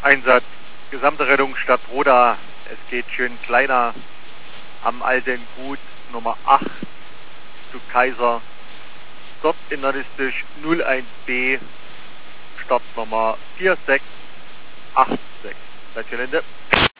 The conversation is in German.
Einsatz, gesamte Rettungsstadt Roda. Es geht schön kleiner am alten Gut Nummer 8 zu Kaiser. Dort internistisch 01B, Startnummer 4686. Seid ihr Linde?